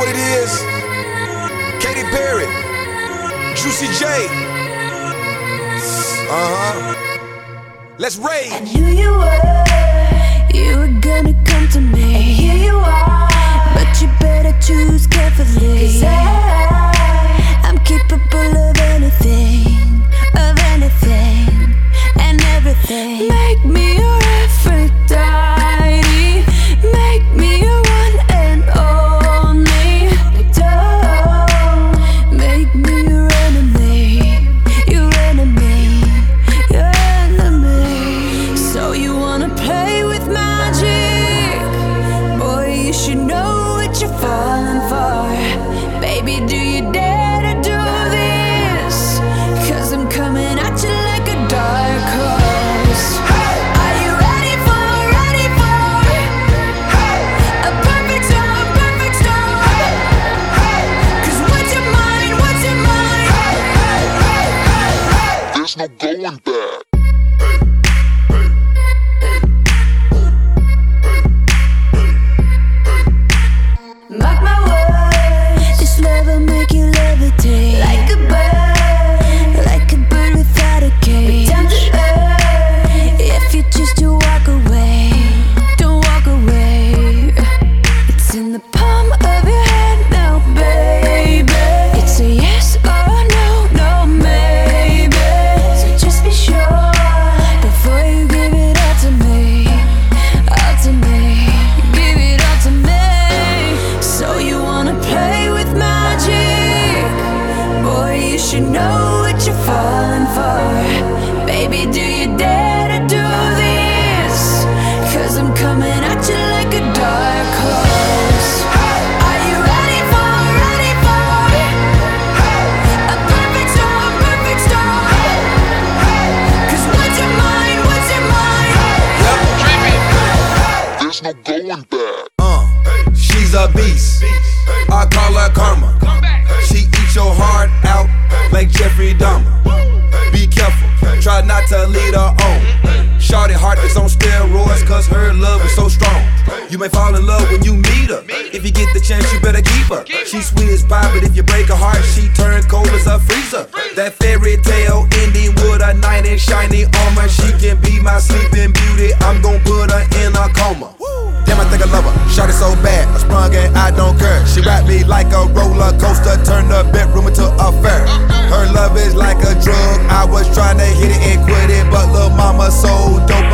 it is? Katy Perry, Juicy J. Let's rage. I knew you were gonna come to me, and here you are. But you better choose carefully, 'cause I'm capable of anything, and everything. Make me your Aphrodite, make me your one and only. Don't make me your enemy, your enemy, your enemy. So you wanna play with magic? Boy, you should know what you're falling for. Baby, do you dare to do this? 'Cause I'm coming at you like a dark horse. Are you ready for a perfect storm, perfect storm? 'Cause what's your mind, what's your mind? There's no going back. Mark my words, this love will make you levitate like a bird without a cage. Down to earth, if you choose to walk away, don't walk away. It's in the palm of your hand now, baby. It's a yes or no, no maybe. So just be sure before you give it all to me, all to me. Give it all to me. So you wanna play with magic? Boy, you should know what you're falling for. Baby, do you dare to do this? 'Cause I'm coming at you like a dark horse. Are you ready for a perfect storm, perfect storm? 'Cause what's your mind, what's your mind? There's no going back. She's a beast. I call her karma. She eats your heart out like Jeffrey Dahmer. Be careful, try not to lead her on. Shorty heart is on steroids, 'cause her love is so strong. You may fall in love when you meet her. If you get the chance, you better keep her. She's sweet as pie, but if you break her heart, she turns cold as a freezer. That fairy tale ending with a knight in shiny armor. She can be my sleeping beauty. I'm gon' put her in a coma. Damn, I think I love her. Shot it so bad, I sprung and I don't care. She wrapped me like a roller coaster, turned the bedroom into a fair. Her love is like a drug. I was trying to hit it and quit it, but lil' mama so dope